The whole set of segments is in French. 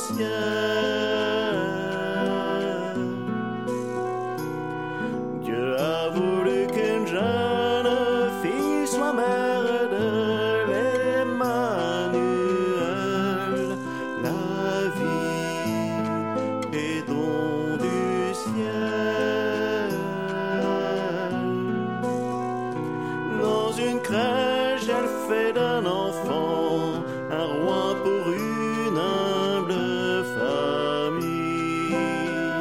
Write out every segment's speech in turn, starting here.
ciel. Dieu a voulu qu'une jeune fille soit mère de l'Emmanuel. La vie est don du ciel. Dans une crèche, elle fait d'un enfant un roi pour une humble famille.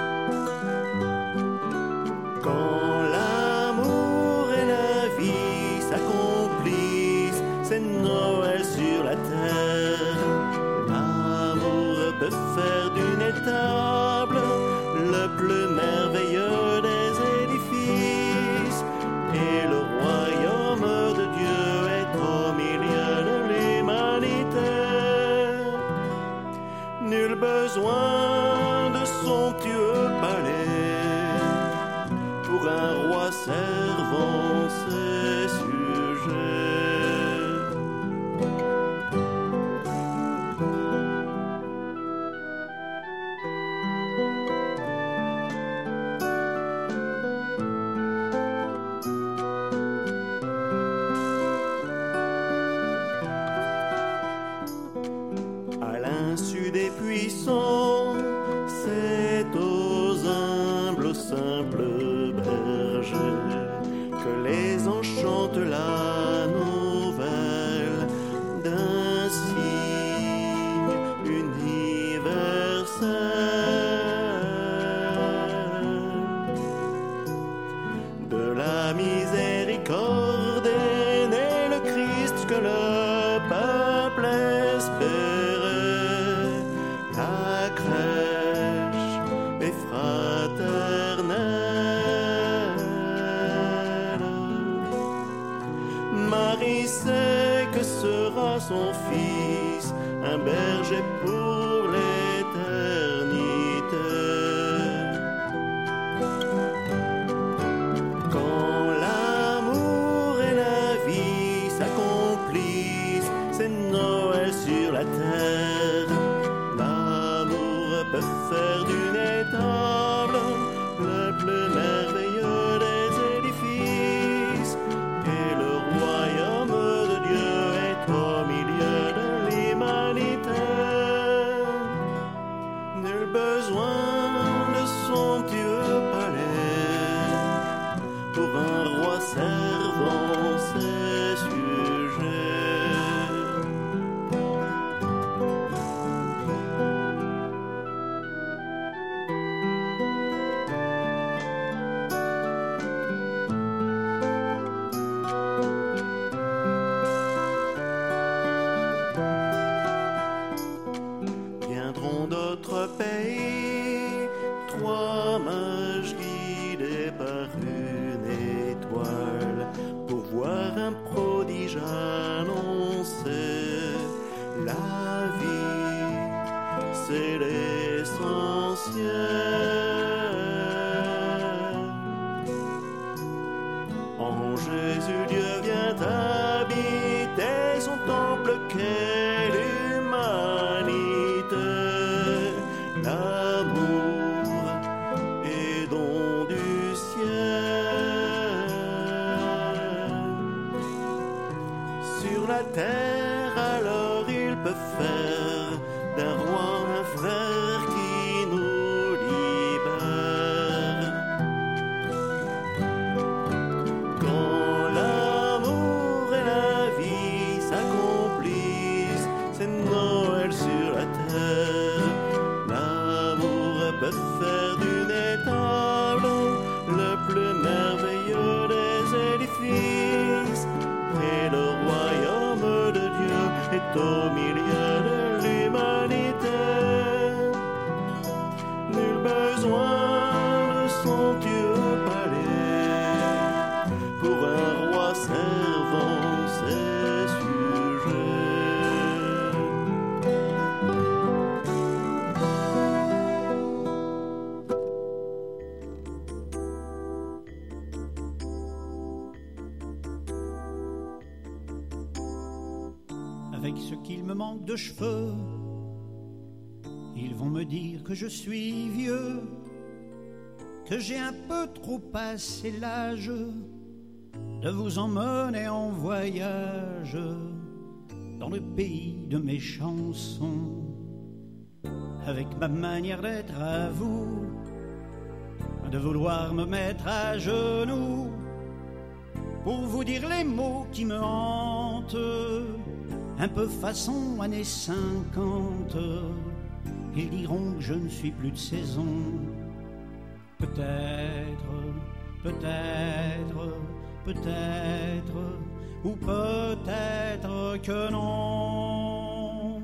Quand l'amour et la vie s'accomplissent, c'est Noël sur la terre. L'amour peut faire d'une étable le plus merveilleux des édifices, et le royaume de Dieu est au milieu de l'humanité. Nul besoin de somptueux palais pour un roi servant ses sujets. À l'insu des puissants, c'est aux humbles, simples bergers que les enchante la nouvelle d'un signe universel. De la miséricorde est né le Christ que le peuple espérait. La crèche est fraternelle. Marie sait que sera son fils un berger pour l'éternité. Quand l'amour et la vie s'accomplissent, c'est Noël sur la terre. L'amour peut faire d'une étable le plus merveilleux des édifices, et le royaume de Dieu est au milieu de l'humanité. Nul besoin de somptueux palais pour un roi servant ses sujets. Viendront d'autres pays, trois mages guidés par une étoile, pour voir un prodige annoncer. La vie, c'est l'essentiel. En Jésus, Dieu vient habiter son temple qu'est l'humanité. L'amour est don du ciel. Sur la terre, alors il peut faire d'un roi un frère qui nous libère. Quand l'amour et la vie s'accomplissent, c'est Noël sur la terre. L'amour peut faire d'une étable le plus merveilleux des édifices, et le royaume de Dieu est au milieu de l'humanité. Nul besoin de somptueux palais pour un roi servant ses sujets. Avec ce qu'il me manque de cheveux, Ils vont me dire que je suis vieux, que j'ai un peu trop passé l'âge de vous emmener en voyage dans le pays de mes chansons. Avec ma manière d'être à vous, de vouloir me mettre à genoux pour vous dire les mots qui me hantent, un peu façon années 50. Ils diront que je ne suis plus de saison. Peut-être, peut-être, peut-être, ou peut-être que non.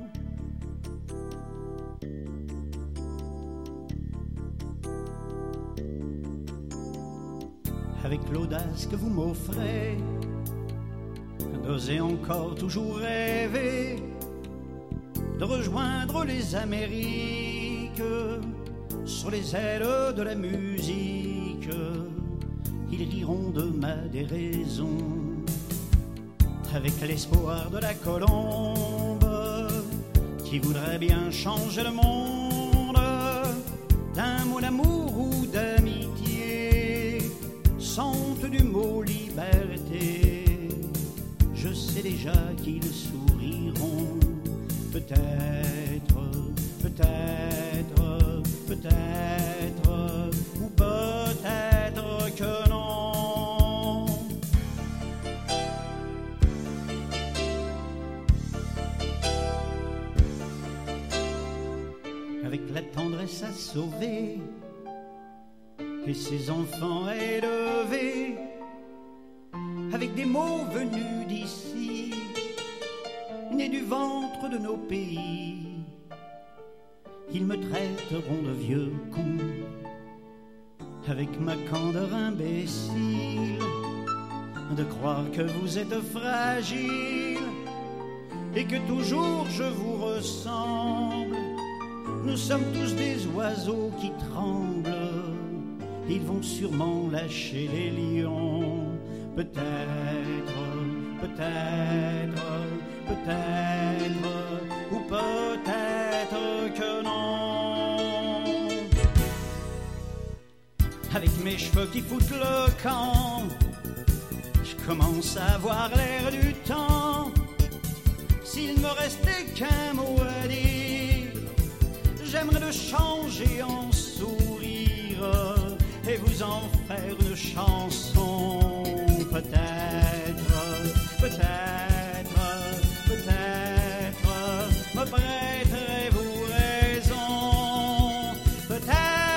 Avec l'audace que vous m'offrez, d'oser encore toujours rêver de rejoindre les Amériques sur les ailes de la musique. Ils riront de ma déraison avec l'espoir de la colombe qui voudrait bien changer le monde d'un mot d'amour ou d'amitié, sans honte du mot liberté. Je sais déjà qu'ils souriront. Peut-être, peut-être, peut-être, ou peut-être que non. Avec la tendresse à sauver et ses enfants élevés, avec des mots venus d'ici, nés du ventre de nos pays, ils me traiteront de vieux con, avec ma candeur imbécile, de croire que vous êtes fragile et que toujours je vous ressemble. Nous sommes tous des oiseaux qui tremblent, ils vont sûrement lâcher les lions. Peut-être, peut-être, peut-être, ou peut-être que non. Avec mes cheveux qui foutent le camp, je commence à avoir l'air du temps. S'il me restait qu'un mot à dire, j'aimerais le changer en sourire et vous en faire une chanson. Peut-être, peut-être, peut-être, me prêterez-vous raison. Peut-être.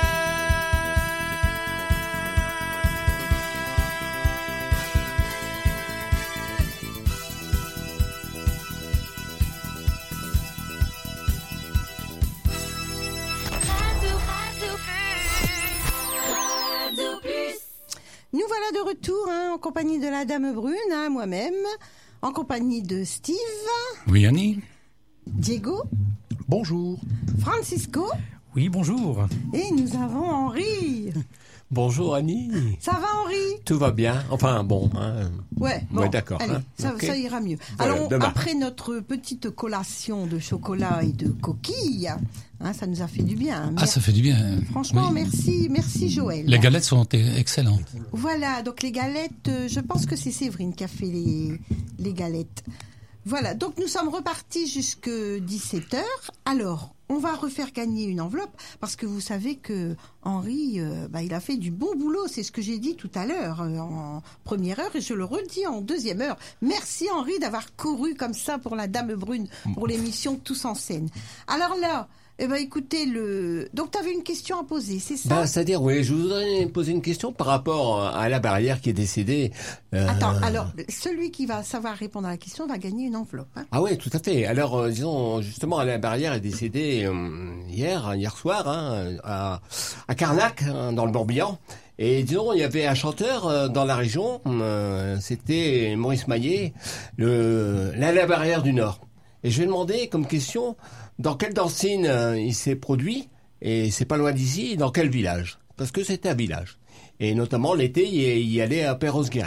Nous voilà de retour en compagnie de la Dame Brune, moi-même, en compagnie de Steve. Oui, Annie. Diego. Bonjour. Francisco. Oui, bonjour. Et nous avons Henri. Bonjour Annie. Ça va Henri? Tout va bien. Enfin bon. Ouais, bon, ouais, d'accord. Allez, Okay. ça ira mieux. Voilà, alors, demain. après notre petite collation de chocolat et de coquilles, ça nous a fait du bien. Ah, ça fait du bien. Franchement, oui. merci Joël. Les galettes sont excellentes. Voilà, donc les galettes, je pense que c'est Séverine qui a fait les galettes. Voilà, donc nous sommes repartis jusque 17h. Alors, on va refaire gagner une enveloppe parce que vous savez que Henri, il a fait du bon boulot. C'est ce que j'ai dit tout à l'heure en première heure et je le redis en deuxième heure. Merci Henri d'avoir couru comme ça pour la Dame Brune, pour l'émission Tous en scène. Alors là, écoutez, donc tu avais une question à poser, c'est ça? C'est-à-dire, oui, je voudrais poser une question par rapport à la barrière qui est décédée. Attends, alors, celui qui va savoir répondre à la question va gagner une enveloppe. Ah oui, tout à fait. Alors, disons, justement, la barrière est décédée hier soir, à Carnac, dans le Morbihan. Et disons, il y avait un chanteur dans la région, c'était Maurice Maillet, la barrière du Nord. Et je vais demander comme question, dans quelle dancine il s'est produit, et c'est pas loin d'ici, dans quel village? Parce que c'était un village. Et notamment, l'été, il y allait à Perros-Guirec.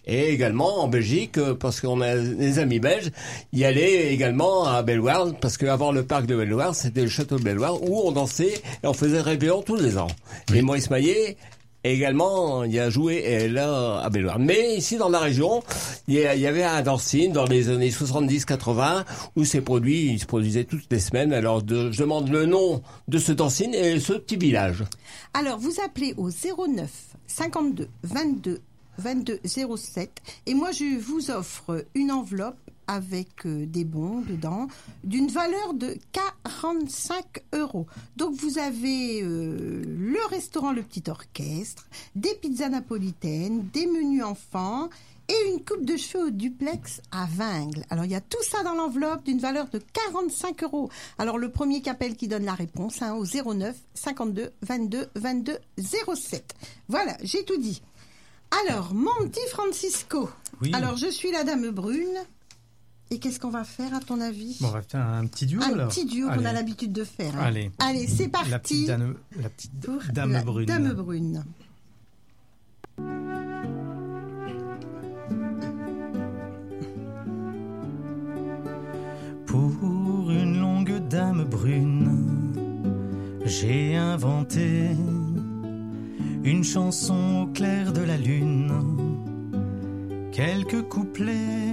Et également en Belgique, parce qu'on a des amis belges, y aller également à Bellewaerde, parce qu'avant le parc de Bellewaerde, c'était le château de Bellewaerde, où on dansait et on faisait réveillon tous les ans. Oui. Et Maurice Maillet, également, il a joué là à Bellewaerde. Mais ici dans la région, il y avait un dancing dans les années 70-80 où il se produisait toutes les semaines. Alors je demande le nom de ce dancing et ce petit village. Alors, vous appelez au 09 52 22 22 07 et moi je vous offre une enveloppe avec des bons dedans d'une valeur de 45 €. Donc vous avez le restaurant Le Petit Orchestre, des pizzas napolitaines, des menus enfants et une coupe de cheveux au duplex à Vingles. Alors il y a tout ça dans l'enveloppe d'une valeur de 45 €. Alors le premier qui appelle qui donne la réponse au 09 52 22 22 07. Voilà, j'ai tout dit. Alors, mon petit Francisco. Oui. Alors, je suis la dame brune. Et qu'est-ce qu'on va faire, à ton avis? Bon, on va faire un petit duo alors. Un petit duo qu'on a l'habitude de faire. Hein. Allez, c'est parti. La petite dame brune. Dame brune. Pour une longue dame brune, j'ai inventé une chanson au clair de la lune, quelques couplets,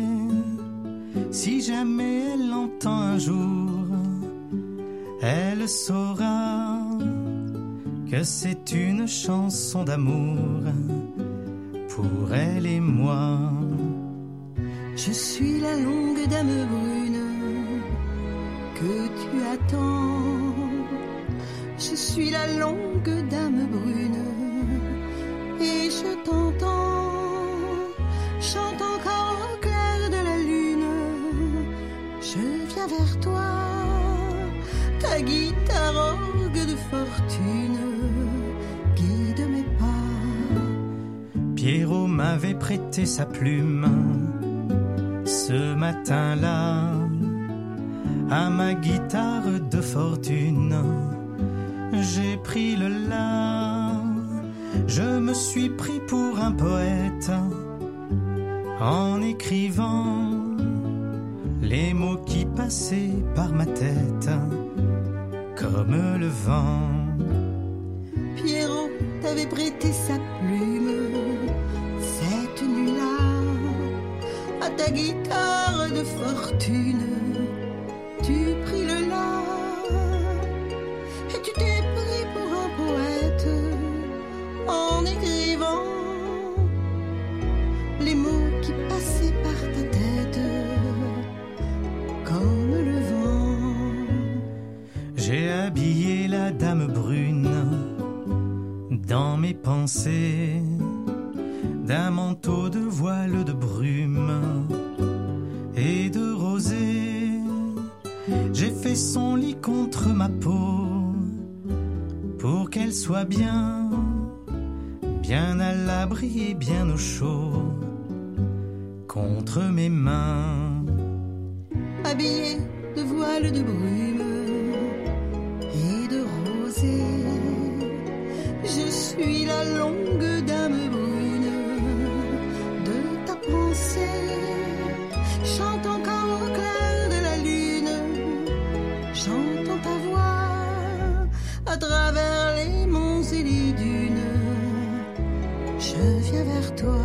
si jamais elle l'entend un jour, elle saura que c'est une chanson d'amour pour elle et moi. Je suis la longue dame brune que tu attends. Je suis la longue dame brune et je t'entends. Chante encore au clair de la lune. Je viens vers toi, ta guitare orgue de fortune guide mes pas. Pierrot m'avait prêté sa plume ce matin-là à ma guitare de fortune. J'ai pris le la, je me suis pris pour un poète en écrivant les mots qui passaient par ma tête comme le vent. Pierrot t'avait prêté sa plume cette nuit-là à ta guitare de fortune. Tu pris le la et tu t'es pris pour un poète en écrivant les mots qui passaient par ta tête comme le vent. J'ai habillé la dame brune dans mes pensées d'un manteau de voile de brume et de rosée. J'ai fait son lit contre ma peau pour qu'elle soit bien à l'abri et bien au chaud contre mes mains. Habillée de voile de brume et de rosée, je suis la longue dame brune de ta pensée. Chante encore au clair de la lune, j'entends ta voix à travers les monts et les dunes. Je viens vers toi.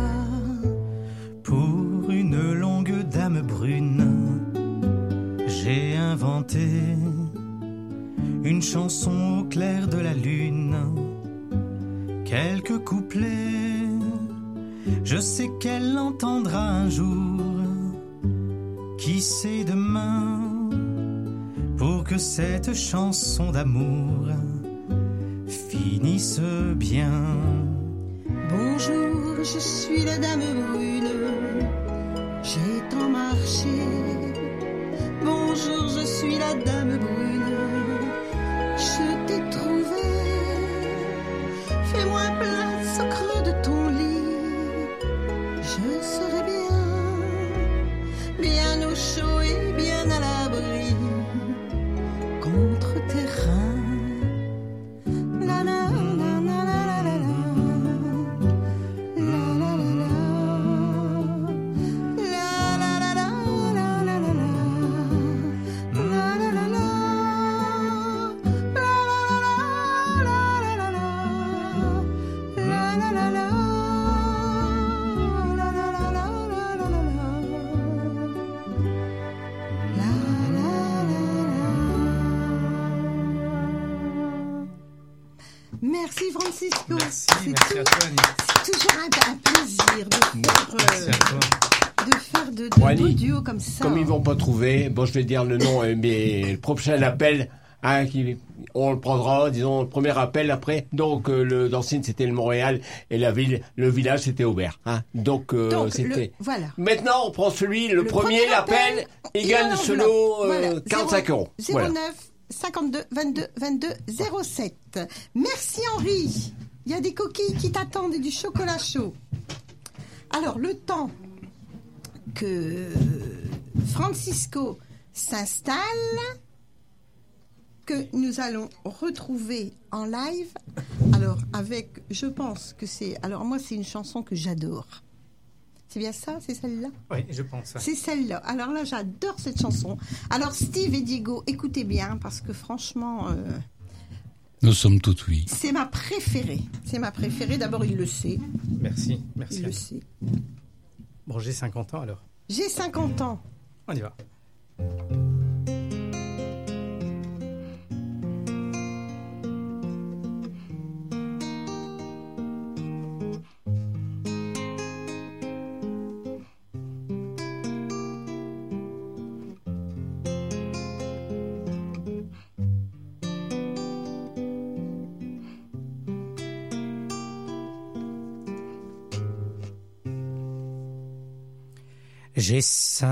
Pour une longue dame brune, j'ai inventé une chanson au clair de la lune, quelques couplets, je sais qu'elle l'entendra un jour, qui sait demain, pour que cette chanson d'amour finisse bien. Bonjour, je suis la dame brune, j'ai tant marché. Bonjour, je suis la dame brune, je t'ai trouvé. Fais-moi place au creux de ton lit, je serai bien au chaud et bien à l'abri contre tes reins. La la la la la la la la la la la. Merci Francisco. Merci C'est à toi, Annie. c'est toujours un plaisir Merci à toi. de faire de Bon, Annie, beaux duos comme ça. Comme ils vont pas trouver, bon, je vais dire le nom, mais le prochain appel, hein, on le prendra, disons, le premier appel après. Donc, le dancing, c'était le Montréal, et le village, c'était Aubert, hein. Donc, c'était. Voilà. Maintenant, on prend le premier premier appel, appel, il il gagne a ce l'enveloppe. lot, Voilà. 45 euros. 09 Voilà. 52 22 22 07. Merci Henri. Il y a des coquilles qui t'attendent et du chocolat chaud. Alors, le temps que Francisco s'installe, que nous allons retrouver en live. Alors, je pense que c'est... Alors, moi, c'est une chanson que j'adore. C'est bien ça? C'est celle-là? Oui, je pense. C'est celle-là. Alors là, j'adore cette chanson. Alors, Steve et Diego, écoutez bien, parce que franchement... Nous sommes toutes oui. c'est ma préférée. C'est ma préférée. D'abord, il le sait. Merci. Il le sait. Bon, j'ai 50 ans alors. J'ai 50 ans. On y va. J'ai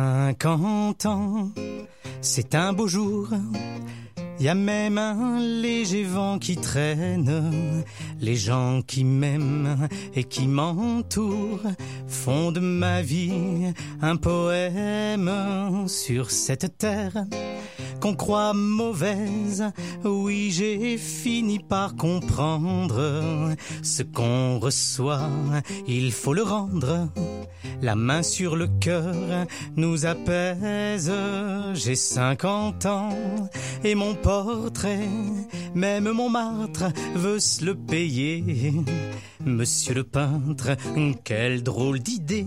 50 ans, c'est un beau jour. Y a même un léger vent qui traîne. Les gens qui m'aiment et qui m'entourent font de ma vie un poème. Sur cette terre qu'on croit mauvaise, oui, j'ai fini par comprendre. Ce qu'on reçoit, il faut le rendre. La main sur le cœur nous apaise. J'ai 50 ans et mon portrait, même Montmartre veut se le payer. Monsieur le peintre, quelle drôle d'idée,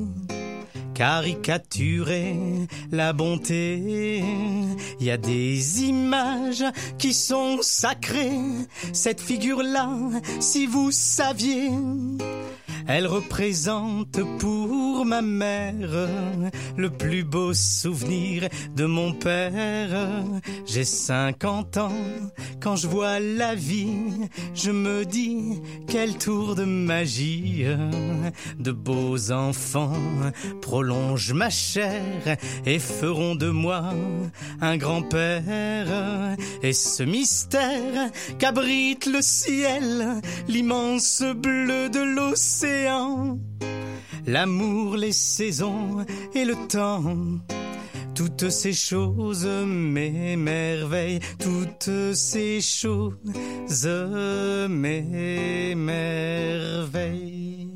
caricaturer la bonté. Il y a des images qui sont sacrées. Cette figure-là, si vous saviez, elle représente pour ma mère le plus beau souvenir de mon père. J'ai 50 ans, quand je vois la vie, je me dis quel tour de magie. De beaux enfants prolongent ma chair et feront de moi un grand-père. Et ce mystère qu'abrite le ciel, l'immense bleu de l'océan, l'amour, les saisons et le temps, toutes ces choses m'émerveillent, toutes ces choses m'émerveillent.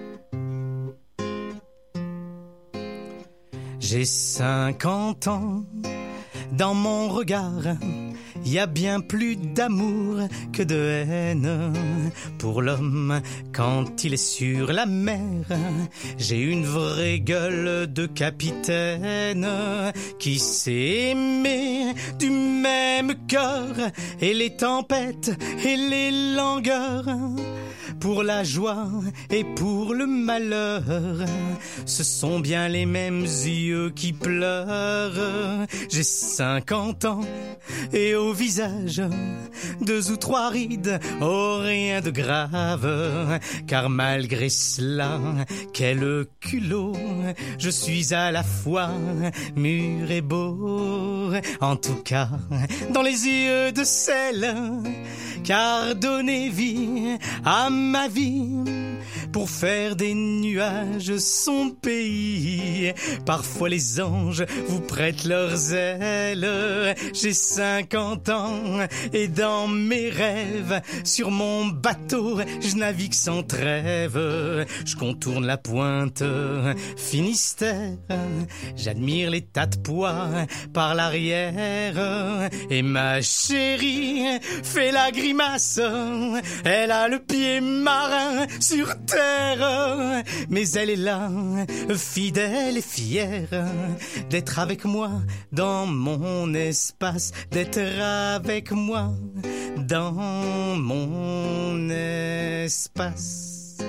J'ai 50 ans, dans mon regard, il y a bien plus d'amour que de haine pour l'homme quand il est sur la mer. J'ai une vraie gueule de capitaine qui sait aimer du même cœur, et les tempêtes et les langueurs, pour la joie et pour le malheur, ce sont bien les mêmes yeux qui pleurent. J'ai 50 ans et au visage 2 ou 3 rides, oh rien de grave, car malgré cela, quel culot, je suis à la fois mûr et beau, en tout cas dans les yeux de celle car donner vie à ma vie, pour faire des nuages son pays. Parfois les anges vous prêtent leurs ailes. J'ai 50 ans et dans mes rêves, sur mon bateau, je navigue sans trêve. Je contourne la pointe Finistère, j'admire les tas de pois par l'arrière, et ma chérie fait la grimace. Elle a le pied marin sur terre, mais elle est là, fidèle et fière, d'être avec moi dans mon espace, d'être avec moi dans mon espace.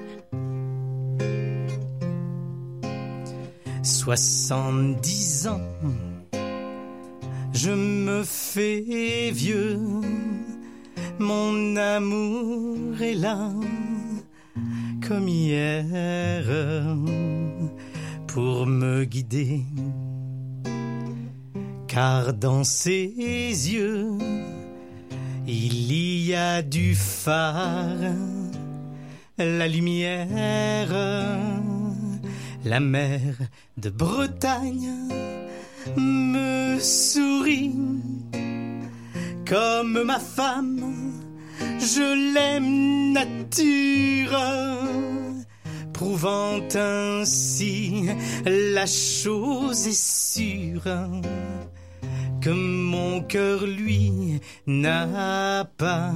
70 ans, je me fais vieux, mon amour est là comme hier pour me guider, car dans ses yeux il y a du phare, la lumière, la mer de Bretagne me sourit comme ma femme, je l'aime nature, prouvant ainsi la chose est sûre, que mon cœur lui n'a pas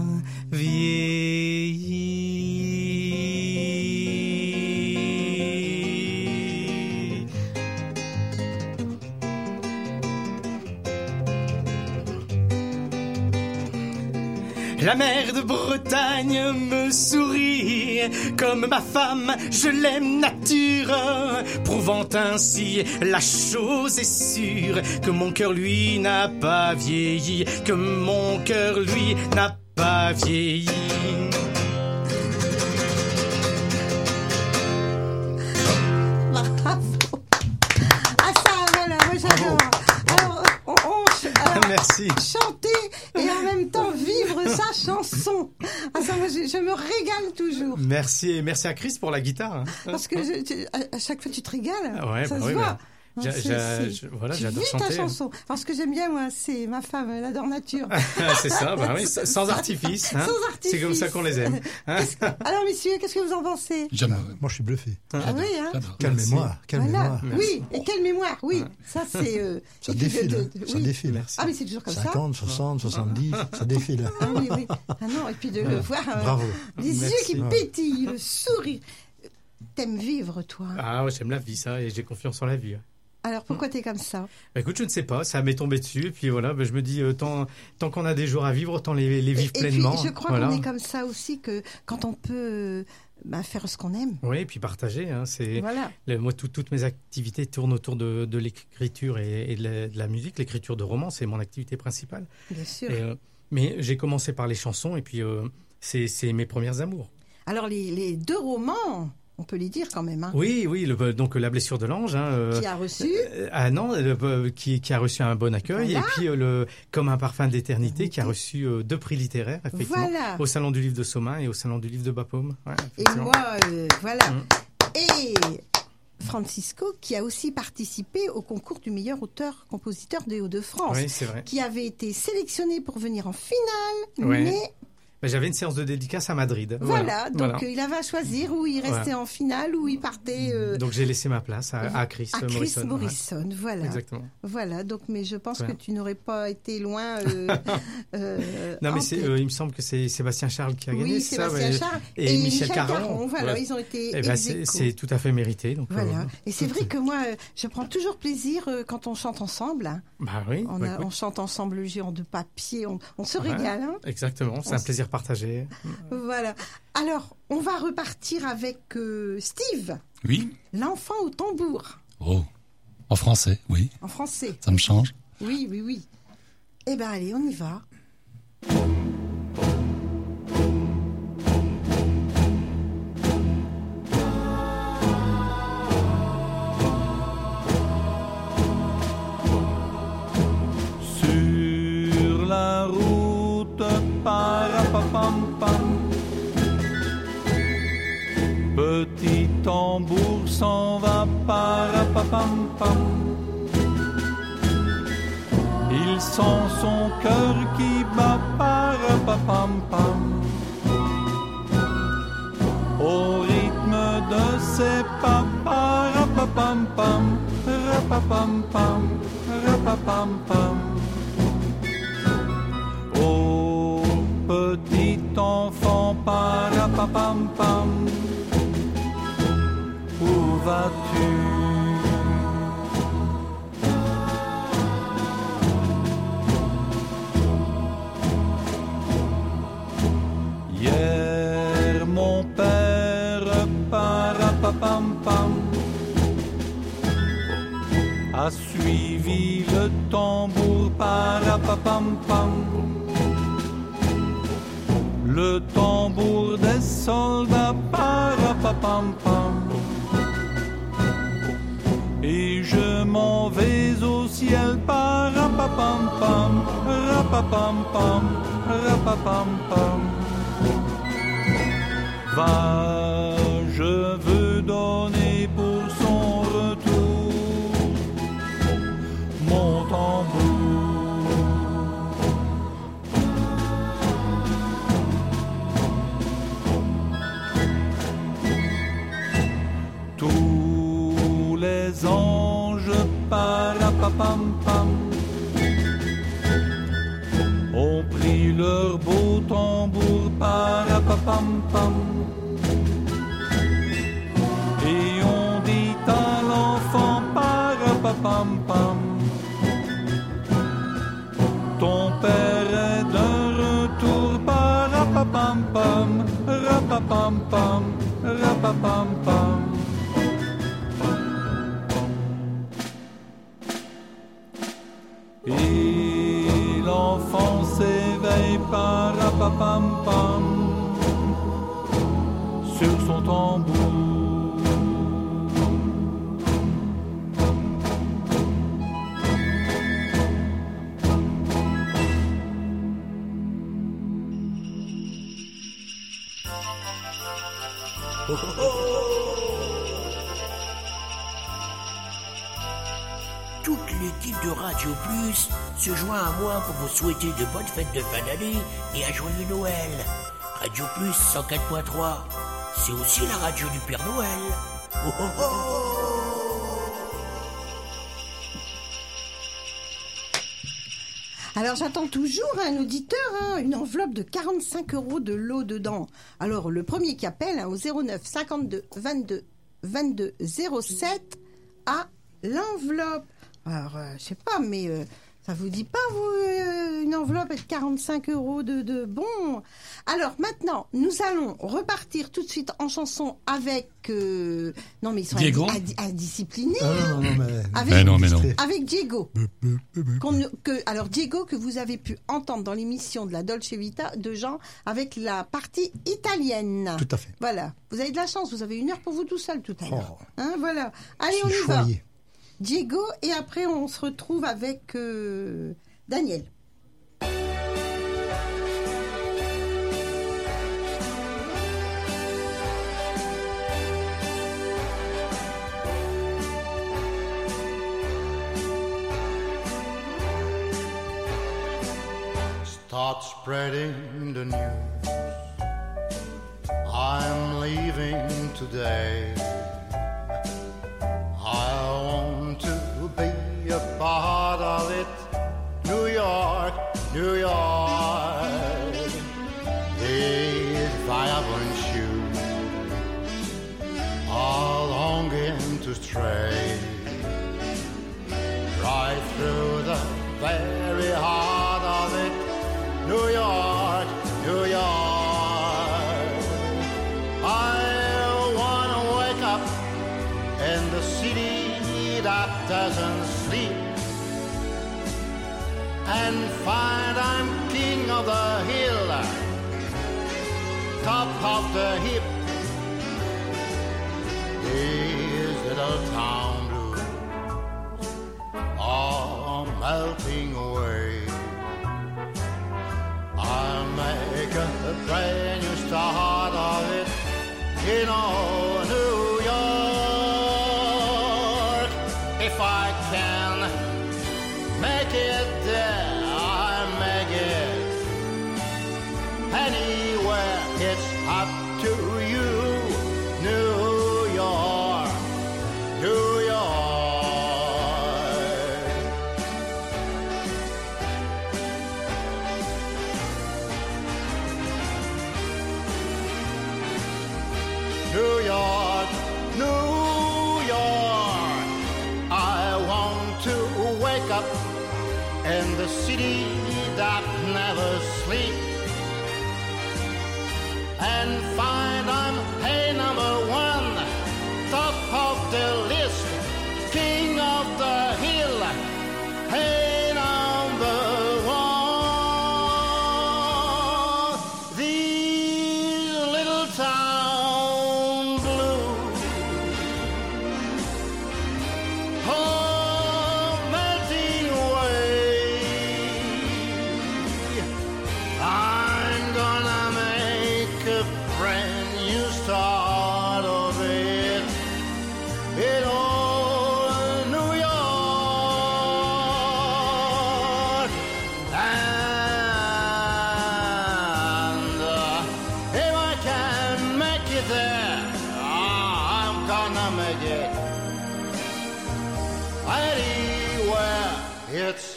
vieilli. La mer de Bretagne me sourit, comme ma femme, je l'aime nature, prouvant ainsi la chose est sûre, que mon cœur lui n'a pas vieilli, que mon cœur lui n'a pas vieilli. Bravo. Ah ça, voilà, moi j'adore. Alors, Merci. chanter et en même temps vivre sa chanson. Ah ça, moi je me régale toujours. Merci, et merci à Chris pour la guitare. Hein. Parce que à chaque fois tu te régales. Ouais, ça bah se oui, voit. Voilà, Tu j'adore vis ta chanter. chanson. Alors ce que j'aime bien moi, c'est ma femme, elle adore nature. C'est ça, bah oui, sans artifice. Hein. Sans artifice. C'est comme ça qu'on les aime. Hein. Alors messieurs, qu'est-ce que vous en pensez? Jamais. Moi, je suis bluffé. Ah oui, hein. J'adore. Quelle mémoire, quelle Voilà. mémoire. Oui, et quelle mémoire, oui. Ça c'est Ça et puis défile, oui. ça défile. Merci. Ah mais c'est toujours comme ça. 50, 60, 70, ça défile. Ah oui, oui. Ah non, et puis de le voir, Bravo. des Merci. yeux qui pétillent, le sourire. T'aimes vivre, toi. Ah ouais, j'aime la vie, ça, et j'ai confiance en la vie. Alors pourquoi t'es comme ça? Bah, écoute, je ne sais pas, ça m'est tombé dessus, et puis voilà, bah, je me dis, tant qu'on a des jours à vivre, autant les vivre Et pleinement. puis je crois voilà. qu'on est comme ça aussi, que quand on peut faire ce qu'on aime. Oui, et puis partager. Hein, Voilà. moi, toutes mes activités tournent autour de l'écriture et de la musique. L'écriture de romans, c'est mon activité principale. Bien sûr. Et, mais j'ai commencé par les chansons, et puis c'est mes premières amours. Alors les deux romans, on peut les dire quand même, hein, Oui, donc La blessure de l'ange. Hein, qui a reçu. Qui a reçu un bon accueil. Voilà. Et puis Comme un parfum d'éternité, qui a reçu 2 prix littéraires, effectivement, Voilà. au Salon du Livre de Somain et au Salon du Livre de Bapaume. Ouais, Et effectivement. moi, voilà. Mm. Et Francisco, qui a aussi participé au concours du meilleur auteur-compositeur des Hauts-de-France, Oui, c'est vrai. qui avait été sélectionné pour venir en finale, Ouais. mais Ben, j'avais une séance de dédicace à Madrid. voilà, donc Voilà. il avait à choisir où il restait en finale, où il partait Donc j'ai laissé ma place à Chris à Chris Morrison. Ouais. Morrison, voilà. Exactement. Voilà, donc mais je pense Ouais. que tu n'aurais pas été loin. Non, mais en tête. il me semble que c'est Sébastien Charles qui a gagné, Oui, c'est ça, Sébastien ouais. Charles et Michel Caron. voilà, Ouais. ils ont été Eh ben, ex aequo. c'est tout à fait mérité. Donc, Voilà. Et c'est vrai que moi, je prends toujours plaisir quand on chante ensemble. Hein. Bah oui. On chante ensemble le géant de papier, on se Ouais. régale. Hein. Exactement, c'est un plaisir partagé. Voilà. Alors, on va repartir avec Steve, Oui. l'enfant au tambour, Oh. En français, oui. en français. Ça me change. Oui, oui, oui. Eh ben allez, on y va. Sur la route, parapapam-pam, petit tambour s'en va, parapapam-pam. Il sent son cœur qui bat, parapapam-pam, au rythme de ses pas, parapapam-pam, rapapam-pam, rapapam-pam. Oh, petit enfant, parapapam-pam, où vas-tu? a suivi le tambour, parapapam-pam. Le tambour des soldats, parapapam-pam. Et je m'en vais au ciel, parapapam-pam, rapapam-pam, rapapam-pam. Va, je veux donner pour son retour mon tambour. Tous les anges, parapapam-pam, ont pris leur beau tambour, parapapam-pam. Et on dit à l'enfant, parapapam-pam, ton père est de retour, parapapam-pam, rapapam-pam, rapapam-pam. Et l'enfant s'éveille, parapapam-pam, sur son tambour. Oh, oh, oh. Toute l'équipe de Radio Plus se joint à moi pour vous souhaiter de bonnes fêtes de fin d'année et un joyeux Noël. Radio Plus 104.3, c'est aussi la radio du Père Noël. Oh, oh, oh. Alors j'attends toujours un auditeur, une enveloppe de 45 € de lot dedans. Alors le premier qui appelle au 09 52 22 22 07 a l'enveloppe. Alors je sais pas, mais ça vous dit pas vous une enveloppe avec 45 € de bon. Alors maintenant nous allons repartir tout de suite en chanson avec non mais ils sont indisciplinés. Non, mais... Avec Diego. Alors Diego que vous avez pu entendre dans l'émission de la Dolce Vita de Jean avec la partie italienne. Tout à fait. Voilà. Vous avez de la chance, vous avez 1 heure pour vous tout seul tout à l'heure. Voilà. Allez, on y choyé. va. Diego et après on se retrouve avec Daniel. Start spreading the news. I'm leaving today. I want to be a part of it. New York, New York. These vagabond shoes are longing to stray right through the very heart of it. New York, New York. I wanna wake up in the city that doesn't sleep and find I'm king of the hill, top of the heap. These little town blues are melting away. I'll make a brand new start of it in old New York. If I can make it there, I'll make it anywhere. It's up to you, New York, New York. New York, New York. I want to wake up in the city that never sleeps and find I'm hey number one, top of the list, king of the hill.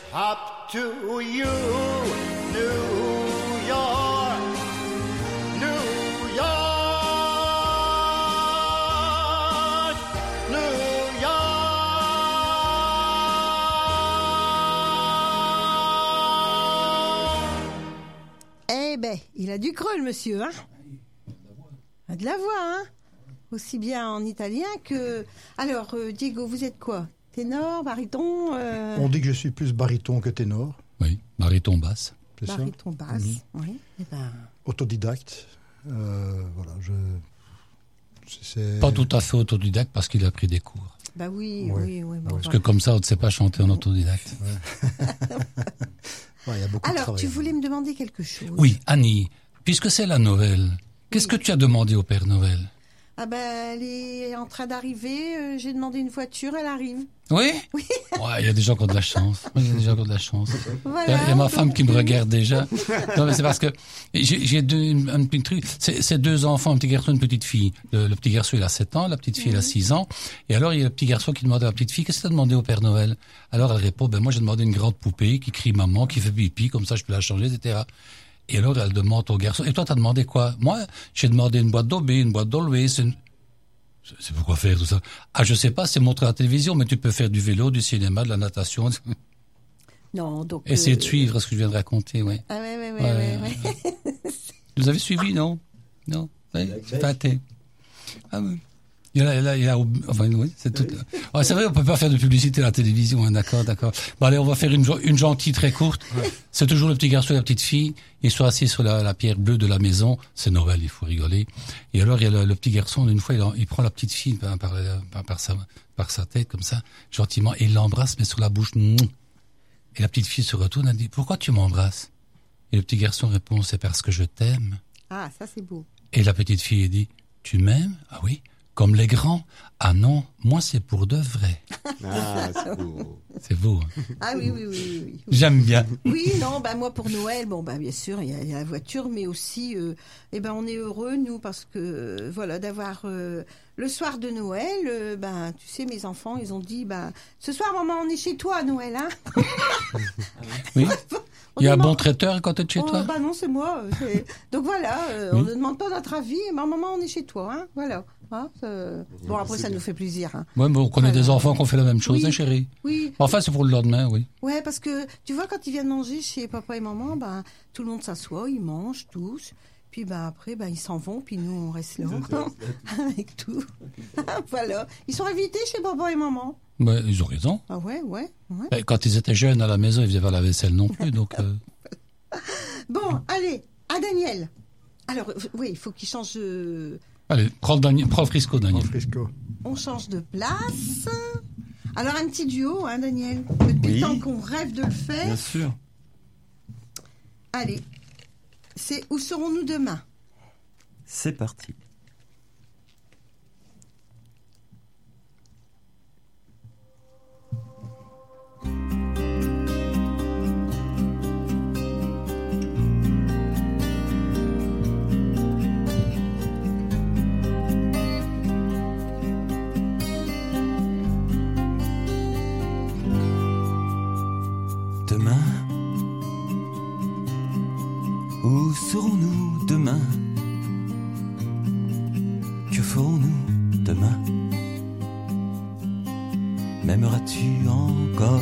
Up to you, New York, New York, New York. Eh ben, il a du creux, le monsieur, hein? Il a de la voix, hein? Aussi bien en italien que... Alors, Diego, vous êtes quoi? Ténor, baryton On dit que je suis plus baryton que ténor. Oui, baryton basse. C'est ça. Baryton basse, oui. Eh ben... Autodidacte. Voilà, c'est... Pas tout à fait autodidacte parce qu'il a pris des cours. Bah oui. Parce que comme ça, on ne sait pas chanter en autodidacte. Ouais, y a beaucoup de Alors, travail. tu voulais me demander quelque chose? Oui, Annie, puisque c'est la Noël, qu'est-ce que tu as demandé au Père Noël? Ah ben, elle est en train d'arriver. J'ai demandé une voiture, elle arrive. Oui? Oui. Ouais, il y a des gens qui ont de la chance. Il y a des gens qui ont de la chance. Voilà, Il y a ma femme qui me regarde déjà. Non, mais c'est parce que j'ai un petit truc. C'est deux enfants, un petit garçon et une petite fille. Le petit garçon, il a 7 ans, la petite fille, elle a 6 ans. Et alors, il y a le petit garçon qui demande à la petite fille, qu'est-ce que tu as demandé au Père Noël? Alors, elle répond, moi, j'ai demandé une grande poupée qui crie maman, qui fait pipi, comme ça, je peux la changer, etc. Et alors, elle demande au garçon, et toi, t'as demandé quoi? Moi, j'ai demandé une boîte d'Obé, une boîte d'Always, C'est pourquoi faire tout ça? Ah, je sais pas, c'est montré à la télévision, mais tu peux faire du vélo, du cinéma, de la natation. Non, donc... Essayez de suivre ce que je viens de raconter, oui. Ah ouais. Vous avez suivi, non? Non? Oui, c'est pâté. Ah oui. Il y a, enfin, oui, c'est tout. Ah, c'est vrai, on peut pas faire de publicité à la télévision, hein, d'accord. Bon, allez, on va faire une gentille très courte. C'est toujours le petit garçon et la petite fille. Ils sont assis sur la pierre bleue de la maison. C'est Noël, il faut rigoler. Et alors, il y a le petit garçon, une fois, il prend la petite fille par sa tête, comme ça, gentiment, et il l'embrasse, mais sur la bouche. Et la petite fille se retourne, elle dit, pourquoi tu m'embrasses? Et le petit garçon répond, c'est parce que je t'aime. Ah, ça c'est beau. Et la petite fille dit, tu m'aimes? Ah oui. Comme les grands. Ah non, moi c'est pour de vrai. Ah, c'est beau. C'est beau. Hein. Ah oui. J'aime bien. Oui, non, moi pour Noël, bien sûr, il y a la voiture, mais aussi, on est heureux, nous, parce que, d'avoir le soir de Noël, tu sais, mes enfants, ils ont dit, ce soir, maman, on est chez toi à Noël, hein. Oui. Il y a un bon traiteur quand tu es chez toi? Non, c'est moi. Donc voilà, on ne demande pas notre avis, maman, on est chez toi, hein, voilà. Bon, après, ça nous fait plaisir. Hein. Oui, mais on connaît des enfants qui ont fait la même chose, oui. Hein, chérie? Oui. Enfin, c'est pour le lendemain, oui. Ouais, parce que, tu vois, quand ils viennent manger chez papa et maman, tout le monde s'assoit, ils mangent tous. Puis, après, ils s'en vont, puis nous, on reste là, avec tout. Voilà. Ils sont invités chez papa et maman. Ouais, ils ont raison. Ah ouais. Et quand ils étaient jeunes à la maison, ils faisaient pas la vaisselle non plus, donc... Bon, allez, à Daniel. Alors, oui, il faut qu'il change... Allez, prends le Frisco, Daniel. On change de place. Alors, un petit duo, hein, Daniel? Depuis le temps qu'on rêve de le faire. Bien sûr. Allez, c'est Où serons-nous demain? C'est parti. Demain, où serons-nous demain? Que ferons-nous demain? M'aimeras-tu encore?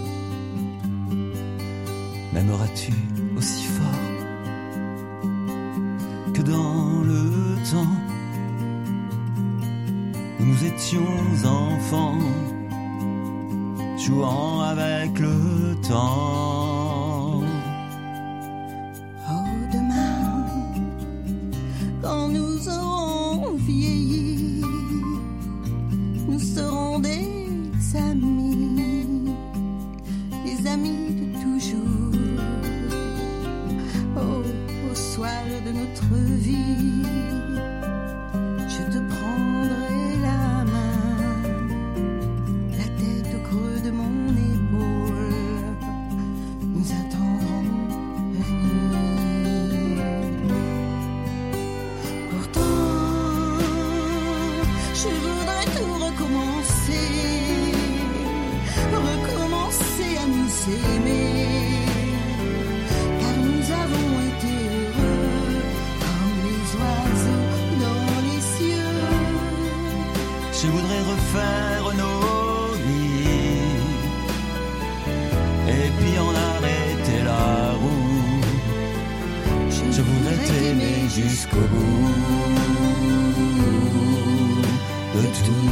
M'aimeras-tu aussi fort que dans le temps où nous étions enfants, jouant avec le temps? Oh, demain, quand nous aurons vieilli, nous serons des amis de toujours. Oh, au soir de notre vie, je te prendrai la main, la tête au creux de mon épaule, nous attendrons la nuit. Pourtant, je voudrais tout recommencer à nous aimer. voudrais t'aimer jusqu'au bout de tout.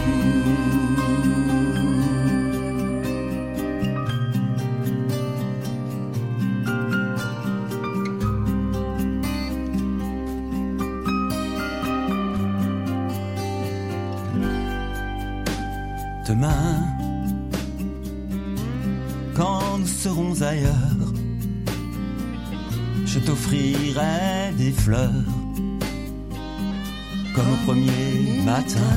Demain, quand nous serons ailleurs, je t'offrirai des fleurs comme au premier matin.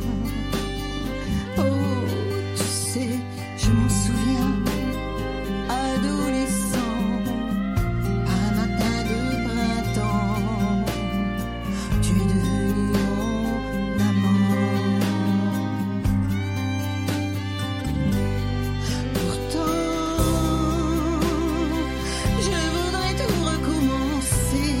Oh, tu sais, je m'en souviens, adolescent, un matin de printemps, tu es devenu mon amant. Pourtant, je voudrais tout recommencer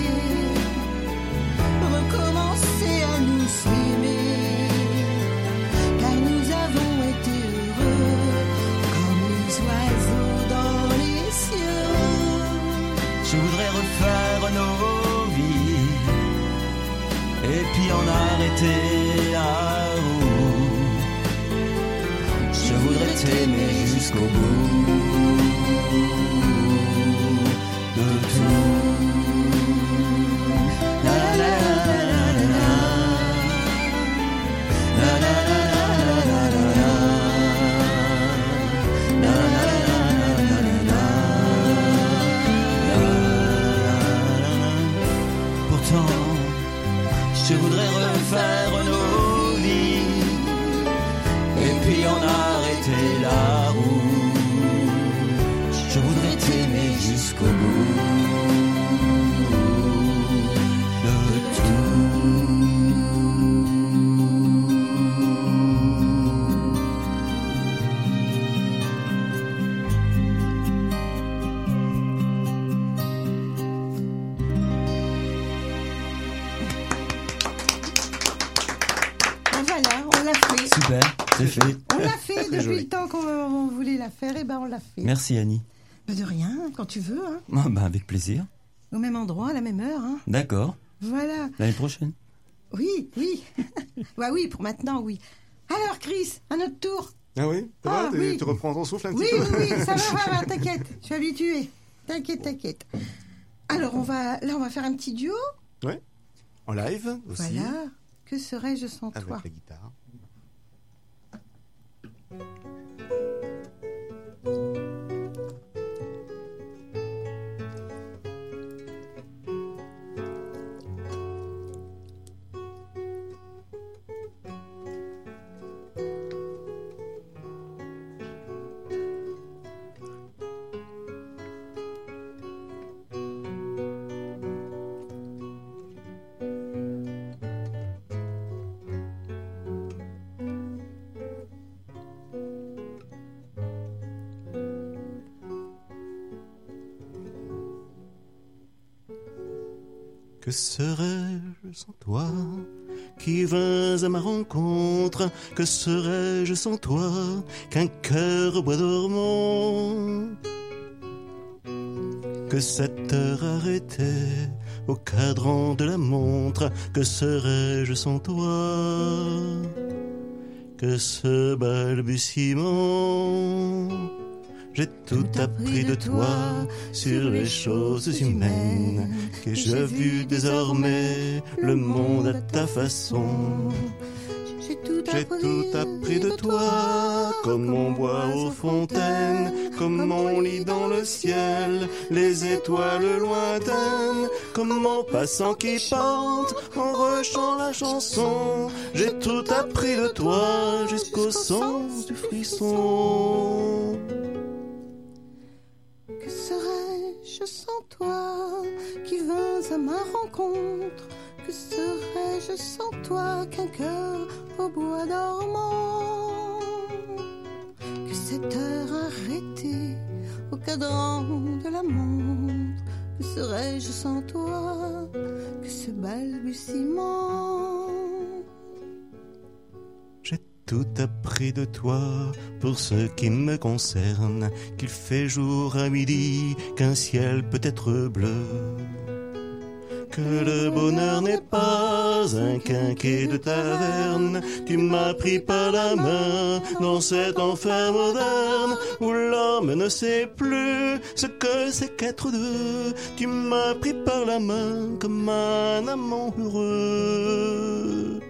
à nous s'aimer, car nous avons été heureux comme les oiseaux dans les cieux. Je voudrais refaire nos vies et puis en arrêter la roue. Je voudrais t'aimer jusqu'au bout de tout. La la la la la la la la la la la. Pourtant, je voudrais refaire nos vies et puis en arrêter la roue. Je voudrais t'aimer jusqu'au bout de tout. Voilà, on l'a fait. Super, c'est fait. On l'a fait depuis joli. le temps qu'on voulait la faire, et ben on l'a fait. Merci Annie. De rien, quand tu veux, hein. Ah, bah, avec plaisir. Au même endroit, à la même heure, hein. D'accord. Voilà. L'année prochaine. Oui, oui. Bah oui, pour maintenant, oui. Alors, Chris, à notre tour. Ah oui, ça Ah, va, oui. tu reprends ton souffle un Oui, petit peu. oui, ça va, t'inquiète. Je suis habituée. T'inquiète. Alors, on va faire un petit duo. Ouais. En live aussi. Voilà. Que serais-je sans Avec toi? la guitare. Que serais-je sans toi qui vins à ma rencontre? Que serais-je sans toi qu'un cœur au bois dormant? Que cette heure arrêtée au cadran de la montre? Que serais-je sans toi que ce balbutiement? J'ai tout appris de toi sur les choses humaines, que j'ai vu désormais le monde à ta façon. J'ai tout appris de toi, comme on boit aux fontaines, comme on lit dans le ciel les étoiles lointaines, comme mon passant qui chante en rechant la chanson. J'ai tout appris de toi jusqu'au sens du frisson. Que serais-je sans toi qui vins à ma rencontre? Que serais-je sans toi qu'un cœur au bois dormant? Que cette heure arrêtée au cadran de la montre? Que serais-je sans toi que ce balbutiement? J'ai tout appris de toi pour ce qui me concerne, qu'il fait jour à midi, qu'un ciel peut être bleu. que le bonheur n'est pas un quinquet de taverne. Tu m'as pris par la main dans cet enfer moderne où l'homme ne sait plus ce que c'est qu'être deux. Tu m'as pris par la main comme un amant heureux.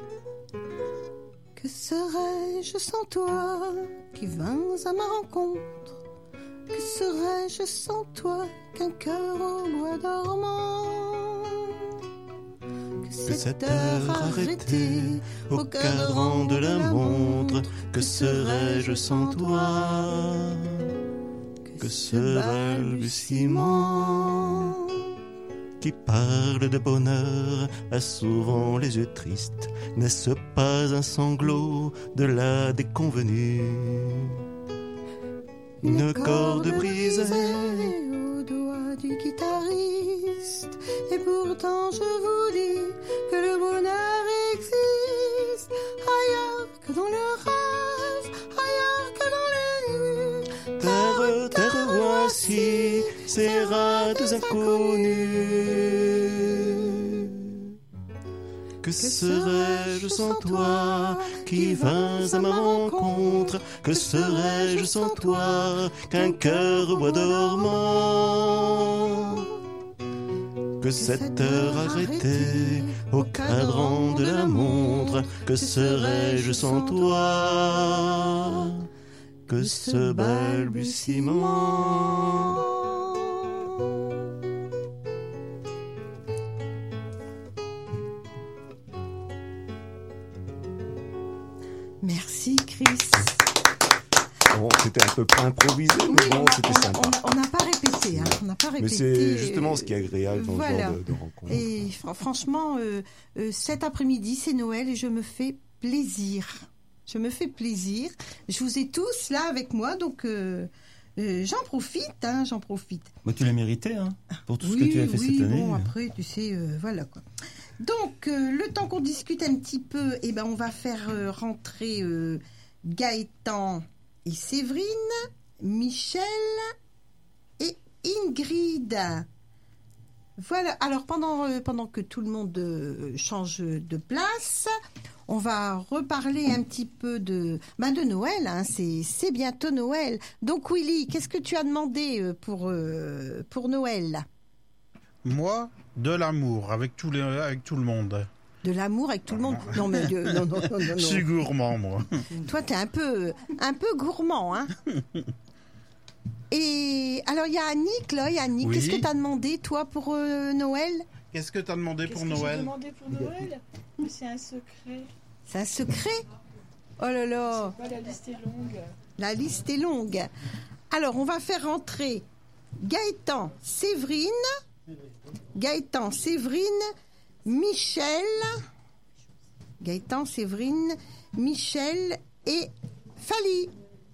Que serais-je sans toi qui vins à ma rencontre? Que serais-je sans toi qu'un cœur au bois dormant? Que cette heure arrêtée au cadran de la montre, que serais-je sans toi? Que ce balbutiement qui parle de bonheur a souvent les yeux tristes, n'est-ce pas un sanglot de la déconvenue? Une corde brisée au doigt du guitariste, et pourtant je vous dis que le bonheur existe ailleurs que dans le rêve, ailleurs que dans les nuits. Terre, terre, voici ces rades inconnues. Que serais-je sans toi qui vins à ma rencontre? Que serais-je sans toi qu'un cœur au bois dormant? Que cette heure arrêtée au cadran de la montre, que serais-je sans toi? Que ce balbutiement. Merci Chris. Bon, c'était un peu improvisé, mais bon, c'était sympa. On n'a pas répété, hein. On n'a pas répété. Mais c'est justement ce qui est agréable dans voilà. ce genre de rencontre. Et franchement, cet après-midi, c'est Noël et je me fais plaisir. Je me fais plaisir. Je vous ai tous là avec moi, donc j'en profite, hein, j'en profite. Bah, tu l'as mérité, hein, pour tout ce que tu as fait cette année. Bon, après, tu sais, voilà quoi. Donc, le temps qu'on discute un petit peu, eh ben, on va faire rentrer Gaëtan et Séverine, Michel et Ingrid. Voilà. Alors, pendant que tout le monde change de place, on va reparler un petit peu de Noël. Hein. C'est bientôt Noël. Donc, Willy, qu'est-ce que tu as demandé pour Noël? Moi, de l'amour avec tout le monde. De l'amour avec tout le monde? Non, mais non. Je suis gourmand, moi. Toi, t'es un peu gourmand, hein. Et alors, il y a Annick, là. Oui. Qu'est-ce que t'as demandé, toi, pour Noël? Qu'est-ce que t'as demandé pour Noël? J'ai demandé pour Noël? Mais c'est un secret. C'est un secret? Oh là là. C'est pas, la liste est longue. La liste est longue. Alors, on va faire rentrer Gaëtan, Séverine, Michel et Fali.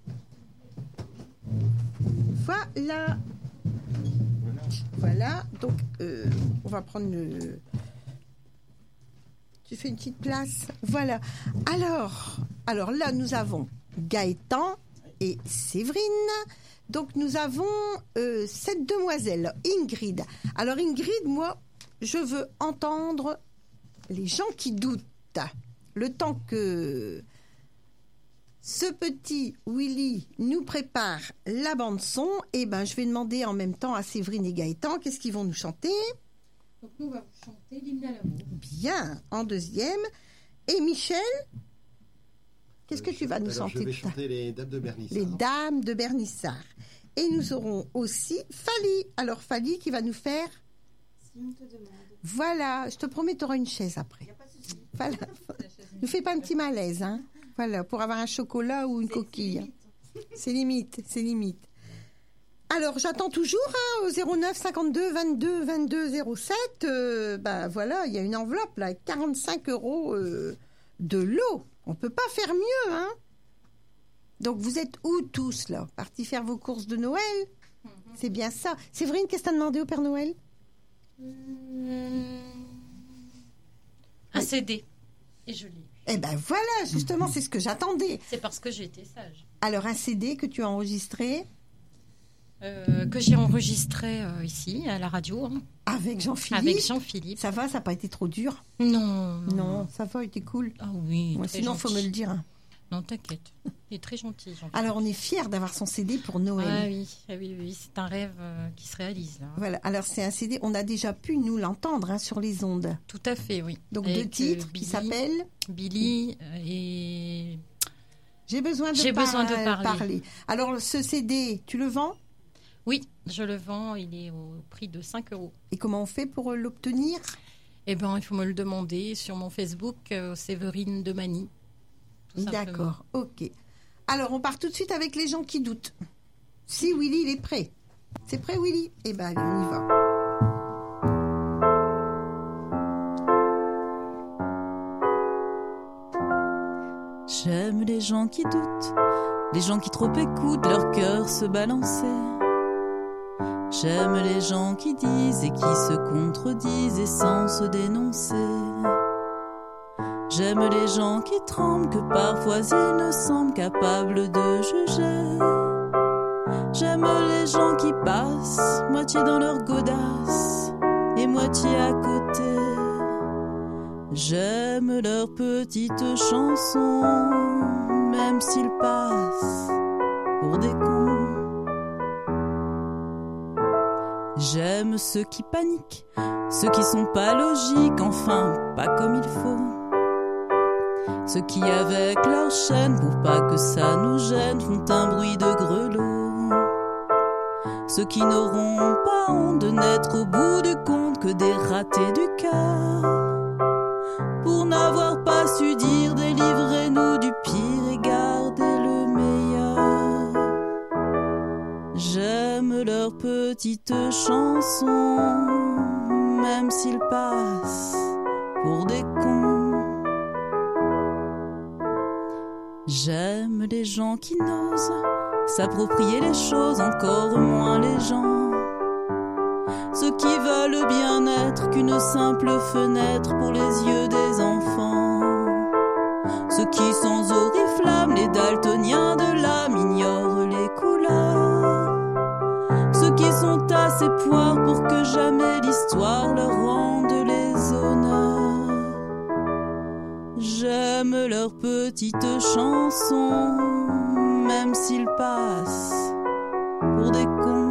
Voilà. Donc, on va prendre le... Tu fais une petite place. Voilà. Alors là, nous avons Gaëtan et Séverine. Donc, nous avons cette demoiselle, Ingrid. Alors, Ingrid, moi, je veux entendre les gens qui doutent. Le temps que ce petit Willy nous prépare la bande-son, eh ben, je vais demander en même temps à Séverine et Gaëtan qu'est-ce qu'ils vont nous chanter. Donc, nous, on va chanter l'hymne à l'amour. Bien, en deuxième. Et Michel, qu'est-ce que tu vas nous chanter? Je vais chanter les Dames de Bernissart. Les Dames de Bernissart. Et nous aurons aussi Fali. Alors, Fali qui va nous faire... Si on te demande. Voilà, je te promets, tu auras une chaise après. Il n'y a pas de souci. Voilà. Ne fais pas un petit malaise, hein. Voilà, pour avoir un chocolat ou une coquille. C'est limite. Alors, j'attends toujours au 09 52 22 22 07. Voilà, il y a une enveloppe là, 45 € de lot. On peut pas faire mieux, hein. Donc, vous êtes où tous là? Partis faire vos courses de Noël? C'est bien ça. Séverine, qu'est-ce que t'as demandé au Père Noël? Un CD. Et je l'ai eu. Eh ben voilà, justement, c'est ce que j'attendais. C'est parce que j'ai été sage. Alors, un CD que tu as enregistré? Que j'ai enregistré ici, à la radio. Hein. Avec Jean-Philippe. Avec Jean-Philippe. Ça va, ça n'a pas été trop dur? Non. Non, ça va, il était cool. Ah oui, ouais, sinon, il faut me le dire. Hein. Non, t'inquiète. Il est très gentil, Jean-Philippe. Alors, on est fiers d'avoir son CD pour Noël. Ah oui, c'est un rêve qui se réalise. Là. Voilà, alors c'est un CD, on a déjà pu nous l'entendre sur les ondes. Tout à fait, oui. Donc, deux titres Billy, qui s'appellent Billy et... J'ai besoin de parler. Alors, ce CD, tu le vends? Oui, je le vends. Il est au prix de 5 €. Et comment on fait pour l'obtenir? Eh bien, il faut me le demander sur mon Facebook, Séverine Demani. D'accord, ok. Alors, on part tout de suite avec les gens qui doutent. Si Willy, il est prêt. C'est prêt, Willy? Eh bien, on y va. J'aime les gens qui doutent, les gens qui trop écoutent leur cœur se balancer. J'aime les gens qui disent et qui se contredisent et sans se dénoncer. J'aime les gens qui tremblent, que parfois ils ne semblent capables de juger. J'aime les gens qui passent, moitié dans leur godasse et moitié à côté. J'aime leurs petites chansons, même s'ils passent pour des cons. J'aime ceux qui paniquent, ceux qui sont pas logiques, enfin pas comme il faut. Ceux qui avec leur chaîne, pour pas que ça nous gêne, font un bruit de grelots. Ceux qui n'auront pas honte de n'être au bout du compte que des ratés du cœur. Pour n'avoir pas su dire délivrez-nous du pire et gardez le meilleur. J'aime leurs petites chansons, même s'ils passent pour des cons. J'aime les gens qui n'osent s'approprier les choses, encore moins les gens. Ceux qui veulent bien être qu'une simple fenêtre pour les yeux des enfants. Ceux qui sans oriflamme, les daltoniens de l'âme, ignorent les couleurs. Ceux qui sont assez poires pour que jamais l'histoire leur rende les honneurs. J'aime leurs petites chansons, même s'ils passent pour des cons.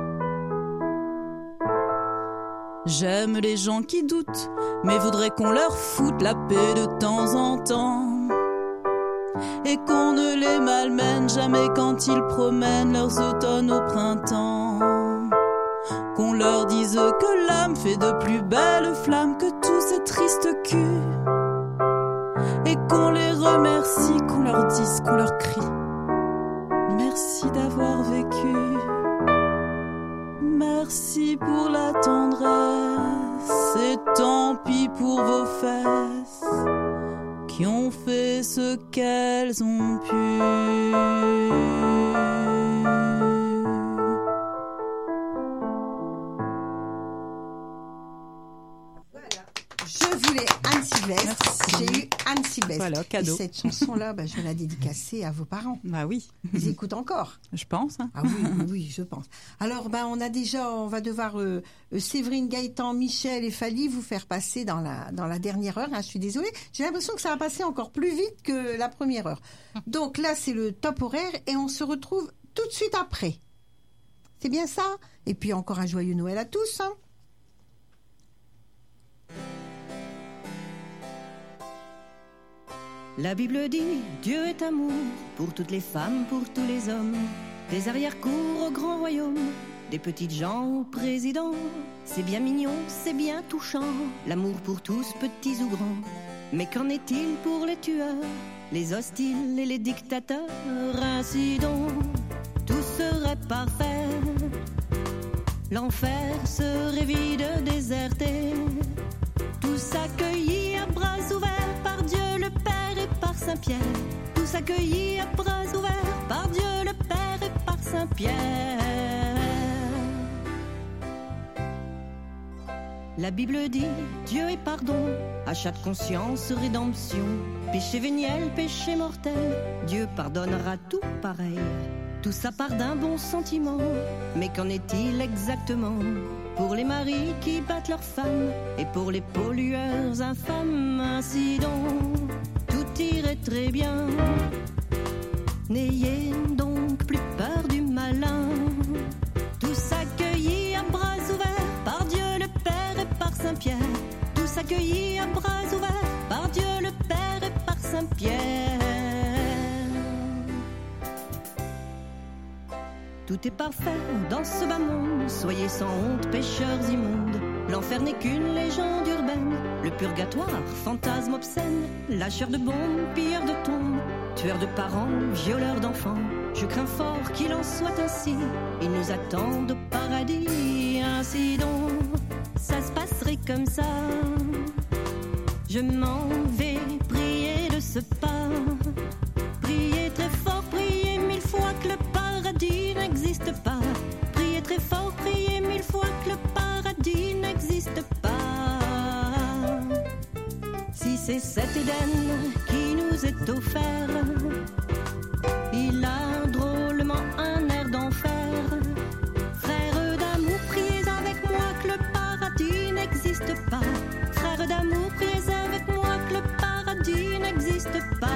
J'aime les gens qui doutent, mais voudraient qu'on leur foute la paix de temps en temps. Et qu'on ne les malmène jamais quand ils promènent leurs automnes au printemps. Qu'on leur dise que l'âme fait de plus belles flammes que tous ces tristes culs. Et qu'on les remercie, qu'on leur dise, qu'on leur crie merci d'avoir vécu. Merci pour la tendresse et tant pis pour vos fesses qui ont fait ce qu'elles ont pu. Voilà, je voulais Anne Sylvestre. J'ai eu Anne Sylvestre. Voilà, cadeau. Et cette chanson-là, je vais la dédicacer à vos parents. Bah oui. Ils écoutent encore. Je pense. Hein. Ah oui, je pense. Alors, on va devoir Séverine, Gaëtan, Michel et Fally vous faire passer dans la dernière heure. Hein, je suis désolée. J'ai l'impression que ça va passer encore plus vite que la première heure. Donc là, c'est le top horaire et on se retrouve tout de suite après. C'est bien ça? Et puis encore un joyeux Noël à tous. Hein. La Bible dit, Dieu est amour, pour toutes les femmes, pour tous les hommes, des arrière-cours au grand royaume, des petites gens au président. C'est bien mignon, c'est bien touchant, l'amour pour tous, petits ou grands. Mais qu'en est-il pour les tueurs, les hostiles et les dictateurs? Ainsi donc, tout serait parfait, l'enfer serait vide, déserté, tous accueillis à bras ouverts par Dieu le Père et par Saint-Pierre, tous accueillis à bras ouverts par Dieu le Père et par Saint-Pierre. La Bible dit, Dieu est pardon, achat de conscience, rédemption, péché véniel, péché mortel, Dieu pardonnera tout pareil. Tout ça part d'un bon sentiment, mais qu'en est-il exactement pour les maris qui battent leurs femmes et pour les pollueurs infâmes? Ainsi donc, tout irait très bien. N'ayez donc plus peur du malin. Tous accueillis à bras ouverts par Dieu le Père et par Saint-Pierre. Tous accueillis à bras ouverts par Dieu le Père et par Saint-Pierre. Tout est parfait dans ce bas monde. Soyez sans honte, pécheurs immondes. L'enfer n'est qu'une légende urbaine. Le purgatoire, fantasme obscène. Lâcheur de bombes, pilleur de tombes. Tueur de parents, violeur d'enfants. Je crains fort qu'il en soit ainsi. Ils nous attendent au paradis. Ainsi donc, ça se passerait comme ça. Je m'en vais prier de ce pas. Priez très fort, priez 1000 fois que le paradis n'existe pas. Priez très fort, priez 1000 fois que le paradis n'existe pas. Si c'est cet Éden qui nous est offert, il a drôlement un air d'enfer. Frères d'amour, priez avec moi que le paradis n'existe pas. Frères d'amour, priez avec moi que le paradis n'existe pas.